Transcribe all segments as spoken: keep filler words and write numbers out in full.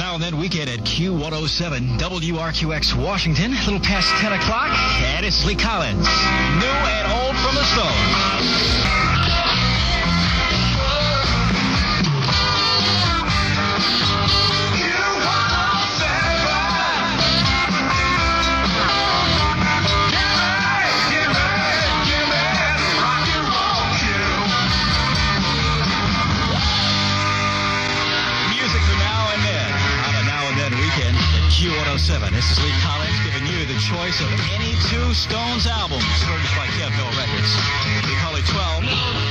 Now and Then weekend at Q one oh seven W R Q X Washington. A little past ten o'clock, and it's Lee Collins. New and old from the Stones. Q one oh seven. This is Lee Collins giving you the choice of any two Stones albums purchased by Kevville Records. We call it twelve.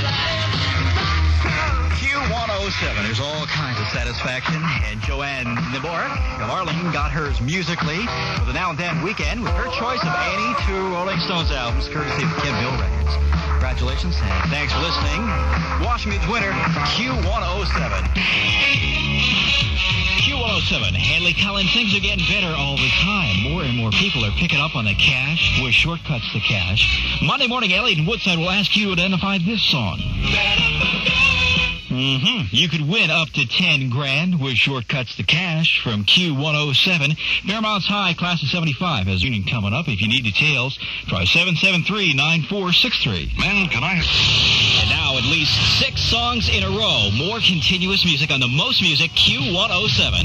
Q one oh seven. There's all kinds of satisfaction. And Joanne Neborak of Arlington got hers musically for the Now and Then weekend with her choice of any two Rolling Stones albums courtesy of Kevville Records. Congratulations and thanks for listening. Washington's winner, Q one oh seven. Q one oh seven, Hanley Collins, things are getting better all the time. More and more people are picking up on the cash with shortcuts to cash. Monday morning, Elliot and Woodside will ask you to identify this song. Mm-hmm. You could win up to ten grand with shortcuts to cash from Q one oh seven. Fairmont's High, class of seventy-five, has union coming up. If you need details, try seven seven three, nine four six three. Man, can I... And now at least six songs in a row. More continuous music on the most music, Q one oh seven.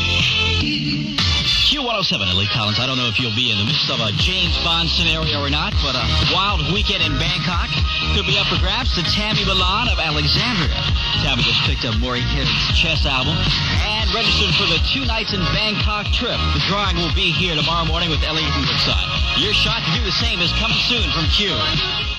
Q one oh seven, Lee Collins. I don't know if you'll be in the midst of a James Bond scenario or not, but a wild weekend in Bangkok could be up for grabs to Tammy Milan of Alexandria. Tammy just picked up Maury Hibbs' Chess album and registered for the two nights in Bangkok trip. The drawing will be here tomorrow morning with Elliot and Woodside. Your shot to do the same is coming soon from Q.